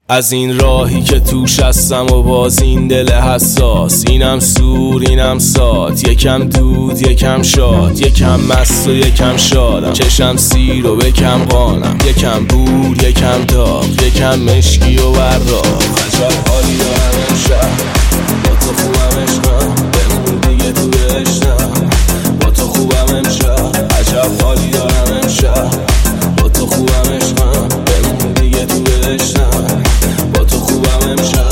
از این راهی که توش هستم و باز این دل حساس، اینم سور اینم سات، یکم دود یکم شاد، یکم مست و یکم شادم، چشم سیر و بکم قانم، یکم بور یکم داغ، یکم مشکی و براق. عجب حالی دارم امشب، با تو خوبم عشقم، بمون دیگه تو عشقم، با تو خوبم امشب. عجب حالی دارم امشب، با تو خوبم عشقم، بمون دیگه تو عشقم، با تو خوبم امشب.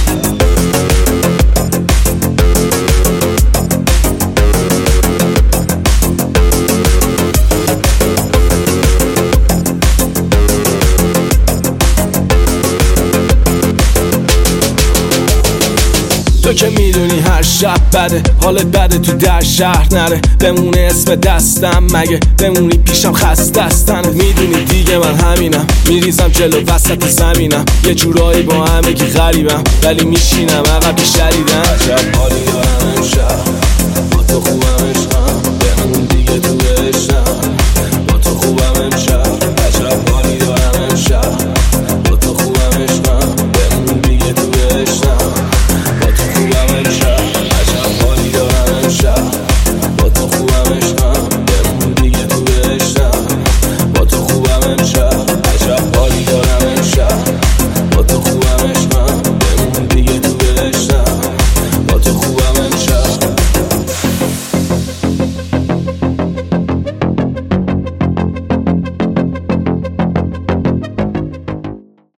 تو که میدونی هر شب بده، حالت بده تو در شهر نره، بمونه اسم دستم مگه بمونی پیشم خسته استنه. میدونی دیگه من همینم، میریزم جلو وسط زمینم، یه جورایی با همگی غریبم ولی میشینم عقب شریدم. عجب حالی دارم امشب، با تو خوبم